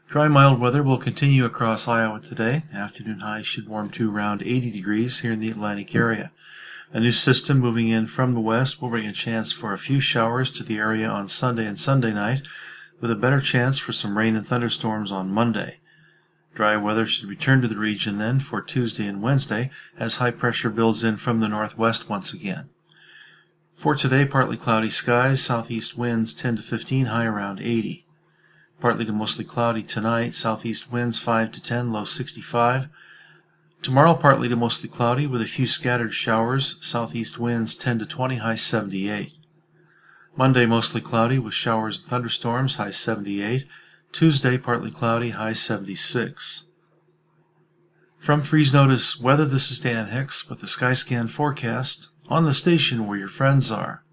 Dry, mild weather will continue across Iowa today. Afternoon highs should warm to around 80 degrees here in the Atlantic area. A new system moving in from the west will bring a chance for a few showers to the area on Sunday and Sunday night, with a better chance for some rain and thunderstorms on Monday. Dry weather should return to the region then for Tuesday and Wednesday as high pressure builds in from the northwest once again. For today, partly cloudy skies, southeast winds 10 to 15, high around 80. Partly to mostly cloudy tonight, southeast winds 5 to 10, low 65. Tomorrow, partly to mostly cloudy with a few scattered showers, southeast winds 10 to 20, high 78. Monday, mostly cloudy with showers and thunderstorms, high 78. Tuesday, partly cloudy, high 76. From Freeze Notice Weather, this is Dan Hicks with the Skyscan forecast on the station where your friends are.